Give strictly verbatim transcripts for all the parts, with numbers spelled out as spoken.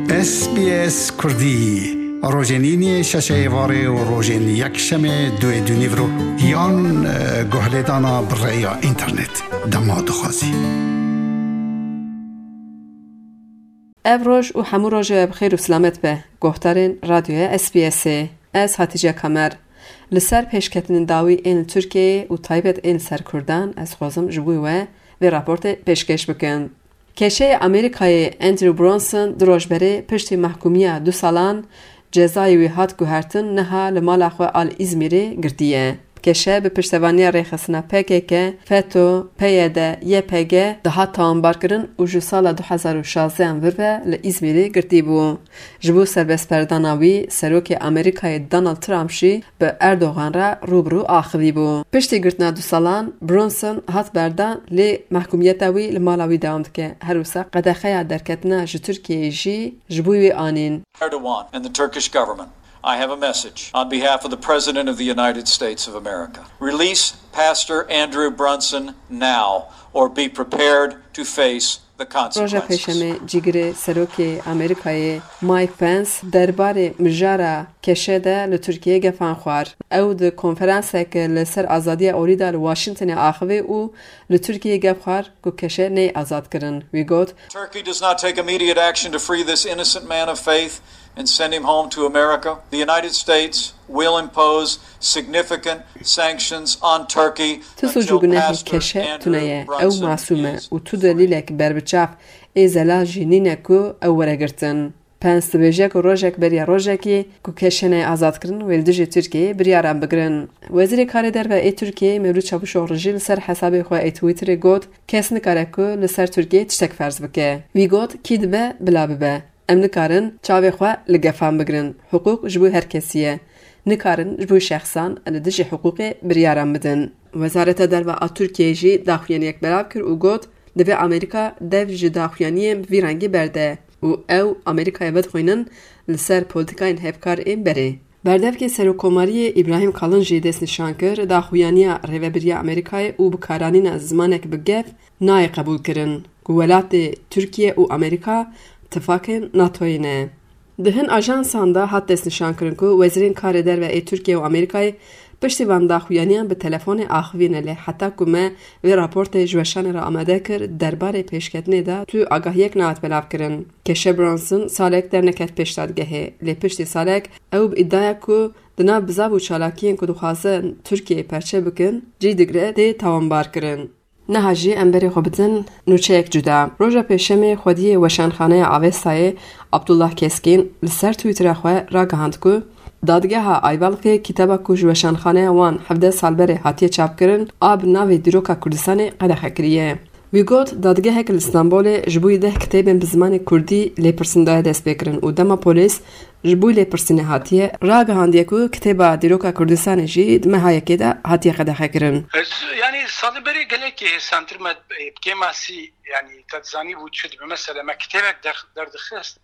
اس بی اس کردی روزنینی ششه واره و روزن یک شمه دوی دونی برو یان گهلدانا برای اینترنت دماد خوازی افروش و همو روژه بخیر و سلامت به گوهترین رادیو اس بی اس از هاتیجه کمر لسر پیشکتن داوی این ترکیه و تایبت این سر کردن از خوازم جبوی و و راپورت پیشکش بکن. کشه امریکای اندرو برانسون دروژبری پشتی محکومیه دو سالان جزای وی هات گوهرتن نها لمال خو آل ازمیری گردیه. کشه به پشتوانی ریخسنا پکه فتو پیاده یه پگه ده ها تانبار کرن و جو سال دو هزار و شانزده ورده لازمیری گردی بو. جبو سربست پرداناوی سروک امریکای دونالد ترامپ شی به اردوغان را روبرو آخری بو. پشتی گرتنا دو سالان برونسون هات بردان لی محکومیتاوی لمالاوی داوند که هر وسا قدخیا درکتنا جو ترکیه جی جبوی آنین. Erdogan and the Turkish government. I have a message on behalf of the President of the United States of America. Release Pastor Andrew Brunson now or be prepared to face the consequences. روژا پیشمه جیگر سروک امریکای مایک پنس درباره مجارا کشه ده لترکیه گفان خوار. او ده کنفرانس که لسر آزادی اوریدا لواشنطن آخوی او لترکیه گف خوار که کشه نی آزاد کرن. وی گوت Turkey does not take immediate action to free this innocent man of faith and send him home to America. The United States will impose significant sanctions on Turkey until Pastor Andrew Brunson is و تو دلیلک بربچاف ایزلا جنینه کو او ورگرتن. پنس بیجک و روژک بریا روژکی که کشنه آزاد کرن و الدجی ترکیه بریارم بگرن. وزیر کاری در و ای ترکیه مولود چابوش اورژی لسر حساب خو ای توییتر گفت کس نکاره که لسر ترکیه تشتک فرض بکه. وی گفت کید به بلا به. ام نکارن چاوی خو لگفام بگرن. حقوق جبو هر کسیه. نکارن جبو شخصان الدجی حقوق بریارم بدن. وزارت در و ترکیه جی داخویانی یک براب کرد و گفت دوی امریکا دوی جی داخویانی ویرانگی برده. و او امریکای ود خوینن لسر پولیتیکاین هفکار این بره. بردف که سروکوماری ابراهیم کالنجی دست نشان کرد داخویانی ریوبری امریکای او بکارانین از زمانک بگف نای قبول کرن. ولات ترکیه و امریکا اتفاقین ناتوینه. دهن آژانسان دا حد دست نشان کرن که وزیرین کار در و ای ترکیه و امریکای پشتیوان داخویانیان به تلفن آخوینه لی حتی کمه و راپورت جوشان را آماده کرد درباره پیشکتنه دا تو آگاه یک نهات بلاف کرن. کشه برانسون سالک در نکت پیشتادگهه لی پشتی سالک او با ادعا که دنا بزاب و چالاکیین که دخوازن ترکیه پرچه بکن جی دگره دی تاوانبار کرن. نهاجی امبری خوبتن نوچه یک جدا. روژا پیشم خودی وشانخانه آوستای عبدالله کسکین لسر تویتر خواه را گهاند که دادگاه آیوالقی کتابا کوج وشانخانه وان هفده سال بره هاتیه چاپ کرن آب ناوی دیروکا کردستان قدخه کریه. وی گوت دادگاه که لستانبول جبوی ده کتابین بزمان کردی لیپرسندای دست بکرن و دما پولیس جبوی لیپرسنه هاتیه را گهاندیه که کتابا دیروکا کردستان جی دمه که ده هاتیه قدخه کرن. یعنی سال بری گله که سانتر مد بکیماسی یعنی تدزانی بود شد به مثلا مکتبک در دخست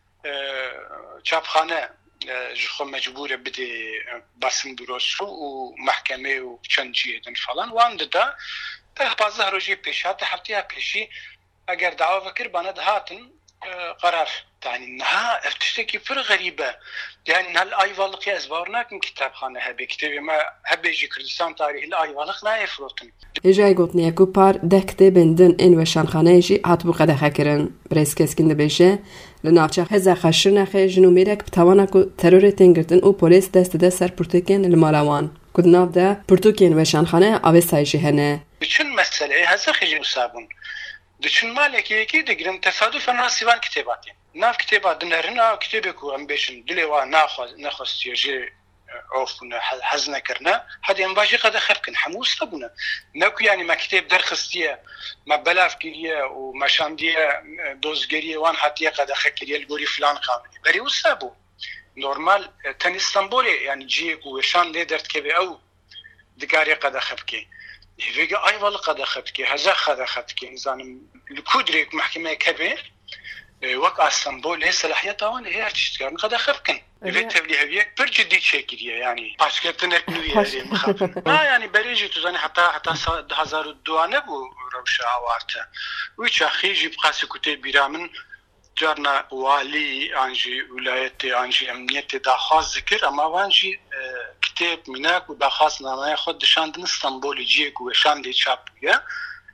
چاپخانه جخو مجبور بده باسم درست شو و محکمه و چند جیدن فلان وان دا تا پازده روزی پیش هات هفته پیشی اگر دعوا فکر باند هاتن قرار يعني انها تشتكي فر غريبه يعني هالايوالق ازبارناك كتابخانه هبه كتابي ما هبه يجي كردستان تاريخ الايوالق لا يفرطن جاي قوتني كوبار ده كتابندن ان وشانخانه جي هاتبو قد خكرن بريس كسكن بشه لناچه هزا خشنه خ جنوميرك بتوانا کو ترور تنگرتن او پلیس دست ده سر پرتوکن المالوان کدناف ده پرتوکن وشانخانه اوسایشي هنه چون مسئله هزا خجو صابون دچون مالکی کی دگرن تصادفا ناسیوان کتاباتین ناف کتابات دنرنا کتابی کو ام بشن دلوا ناخذ ناخذ یجی عفنا حزنا کرنا هذه ام باجي قد خفكن حموس تبنا نكو يعني ما كتاب درخستيه ما بلاف كيريه وما شانديه دوزغريه وان حتى قد خكريه الغوري فلان قامني بري وسابو نورمال تن اسطنبول يعني جي وشان ليدرت كبي او دقاري قد خفكي هيجي اي والله قد خفكي هذا قد خفكي انسان الكودريك محكمه كبير وقت اسطنبول هي صلاحيتها وان هي تشتغل قد خفكن التبلي هبيك برجدي تشكيليه يعني باسكتنا كنويه مخاف ما يعني بريجي تزاني حتى حتى دو هزار و دو نبو روشه اوارته ويش اخيجي بقاسي كتب بيرامن جارنا والي انجي ولايتي انجي امنيتي داخواز ذكر اما وانجي كتاب مناك وداخواز نامه خود دشاندن اسطنبول جيك وشاندي چاپيه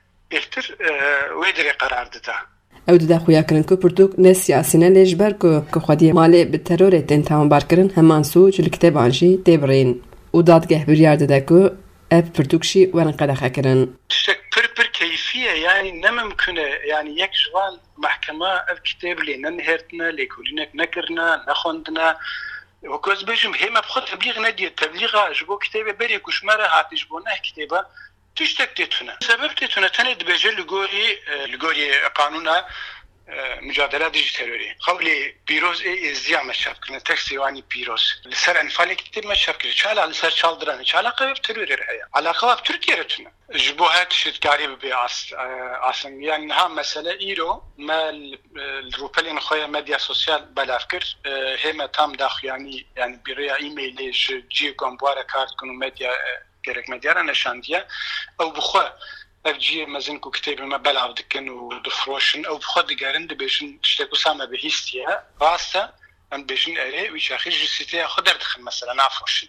افتر ويدري قرار دتا او دا خویا کرن کو پرتوک نه سیاسینه لجبر کو کو خودی مالی به ترور تن تمام بار کرن همان سو چل کتاب انجی تبرین و دادگه بریار ددا کو اف پرتوکشی ورن قدخه کرن شك بر كيفية يعني نممكن يعني يك جوال محكمة الكتاب اللي ننهرتنا لكلنا نكرنا نخندنا وكوز بيجم هما بخط تبليغ نادي التبليغ جبو كتابة بري كشمارة هاتي جبونه كتابة تشتك تيتنا سبب تيتنا تند بيجي لغوري لغوري قانونا مجادلات ديجيتالوري قولي بيروز اي ازياء مشابكنا تاكسي واني بيروز لسر انفالي كتاب مشابكنا شالا لسر شالدراني شالا قواب تلوري رحيا على قواب تركيا رتنا جبوهات شتكاري ببيعاس عاصم يعني نها مسألة إيرو ما الروبلين خويا ميديا سوسيال بلافكر هما تام داخل يعني يعني بريا إيميل جي قنبوارة كارت كنو ميديا كيرك ميديا نشاندية أو بخوا أفجي مزنكو كتاب ما بلعب دكن ودفروشن أو بخوا دقارن دبيشن تشتكو سامة بهيستيا راستا أم بيشن أري ويشاخي جسيتيا خدر دخل مثلا نافروشن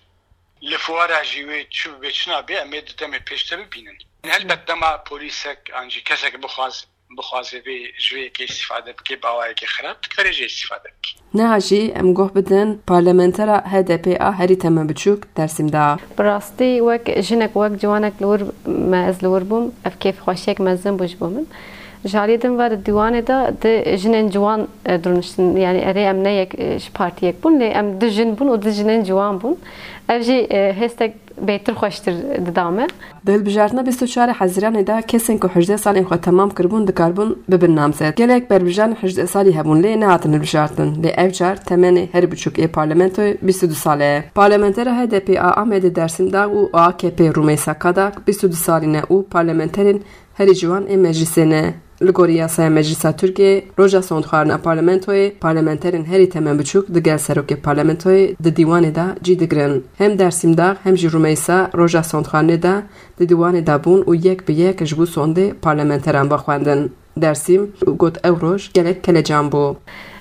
لفوارا جيوي شو بيشنا بي امید دم پیشته ببینن هل بدما پلیسک انجی کسک بخواز بخوازه بی جوی که استفاده بکی باوای که خراب تکرجه استفاده بکی نهاجی ام گوه بدن پارلمنترا هد پی ا هری تمام بچوک درسیم دا براستی وک جنک وک جوانک لور ما از لور بوم اف کیف خوشک مزن بوج بومن جالیدم var diwanê da de jinên ciwan durmuştin yani erê em ne yek ji partiyek bûn lê em du jin bûn û du jinên ciwan bûn ev jî hestek bêtir xweştir dida me di hilbijartina bîst û çarê Hezîranê de kesên ku hejdeh salên xwe temam kiribûn dikarbûn bibin namzet gelek berbijan hejdeh salî hebûn lê nehatin hilbijartin lê ev car temenê herî biçûk ê parlamentoyê bîst û du sal e parlamentera H D P a Amedê Dêrsim da û A K P Rûmeysa Kadak bîst û du salî ne û parlamenterên herî ciwan ê meclisê ne li gorî yasaya Meclisa Tirkiyeyê roja sondxwarina parlamentoyê parlamenterên herî temel biçûk di gel serokê parlamentoyê di dîwanê da cî digirin hem Dêrsimdağ hem jî Rûmeysa roja sondxwarinê da di dîwanê da bûn û yek bi yek ji bo sondê parlamenteran bixwendin Dêrsim got ew roj gelek kelecan bû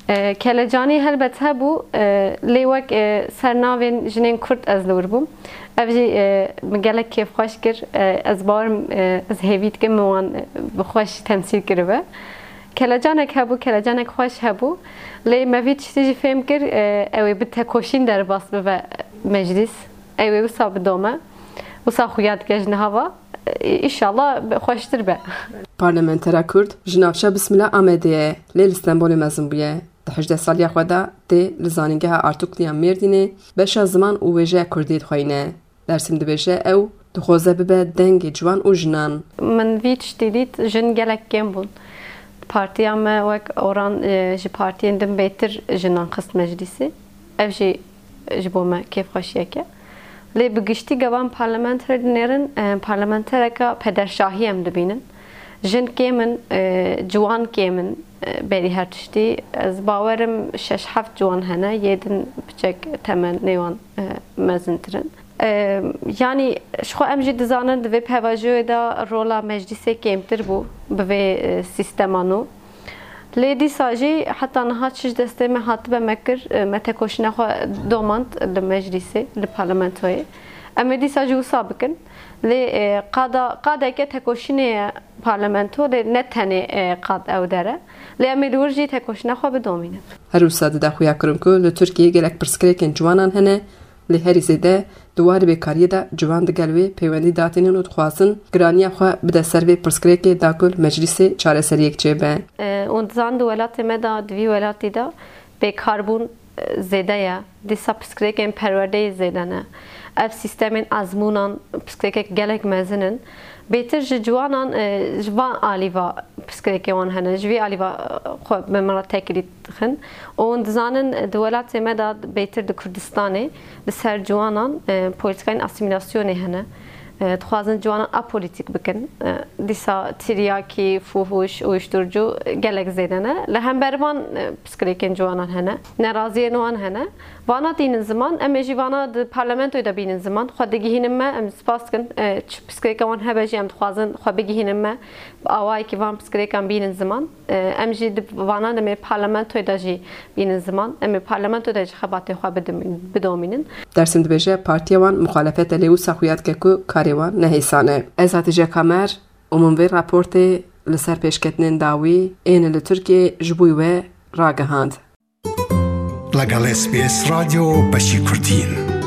kelecanî helbet hebû lê wek sernavên jinên Kurd ez li wir bûm ev jî min gelek kêfxweş kir ez bawerim ez hêvî dikim min wan bi xweş temsîl kiribe kelecanek hebû kelecanek xweş hebû lê me vî tiştî jî fêm kir ew ê bi tekoşîn derbas bibe meclis ew ê wisa bidome wisa xuya dike ji nihava İnşallah xweştir be parlamentera Kurd ji navçeya Bismillah Amediyê lê li Stenbolê mezin bûye di hejdeh saliya xwe de tê li zanîngeha Artukluya Mêrdînê beşa ziman û wêjeya Kurdî dixwîne Dêrsim dibêje ew dixwaze bibe dengê ciwan û jinan min vî tiştî dît jin gelek kêm bûn partiya me wek oran ji partiyên din bêtir jinan xist meclisê ev jî ji bo me kêfxweşiyek e lê bi giştî gevan parlamenterê dinêrin parlamentereka pederşahî em dibînin jin kêmin ciwan kêmin berî her tiştî ez bawerim şeş heft ciwan hene yê din biçek temel nêwan mezintirin yani ji xwe em jî dizanin di vê pevajoyê de rola meclisê kêmtir bû bi vê sîstema nû lê dîsa jî heta niha çi ji destê me hatibe me kir me tekoşîna xwe domand li meclisê li parlamentoyê em ê dîsa jî wisa bikin lê qada qadeke tekoşînê ye parlamento lê ne tenê qad ew dere lê em ê li wir jî tekoşîna xwe bidomînin her wisa dida xuya kirin ku li Tirkiyeyê gelek pirsgirêkên ciwanan hene lê herî zêde duwarê bêkariyê de ciwan digel wê peywendî datînin û dixwazin giraniya xwe bide ser vê pirsgirêkê da ku meclisê çareseriyek çêbe û dizan di welatê me da di vî welatî de bêkarbûn zêde ye dîsa pirsgirêkên perwerdeyê zêde ne ev sîstemên azmûnan pirsgirêkek gelek mezin bêtir ji ciwanan ji van alîva pirsgirêkê wan hene ji vî alîva xwe bi min re tekilî dixin û dizanin di welatê me da bêtir di Kurdistanê li ser ciwanan polîtikayên asîmîlasyonê hene دخوازن جوانا اپولیتیک بکن دیسا تریاکی فوهوش uyuşturucu gelek zedene lehem bervan psikolojik jwanan hene naraziyên wan hene vana dinin zaman em jî vana di parlamentoya da bînin zaman xwe digihînin me em spas dikin psikolojik wan hebe jî em dixwazin xwe bigihînin me awayekî van psikolojikan bînin zaman em jî di vana demê parlamentoya da jî bînin zaman em ê parlamentoya da jî xebatê xwe bidomînin. Dersim dibêje partiya wan muxalefet lê wisa xuyat ke ku karê wan nehêsane. Ez hatîje kamer û min vê raportê li ser pêşketinên dawî ên li Tirkiye ji bo we ragihand. لەگەڵ S B S رادیۆ بەشی کوردین.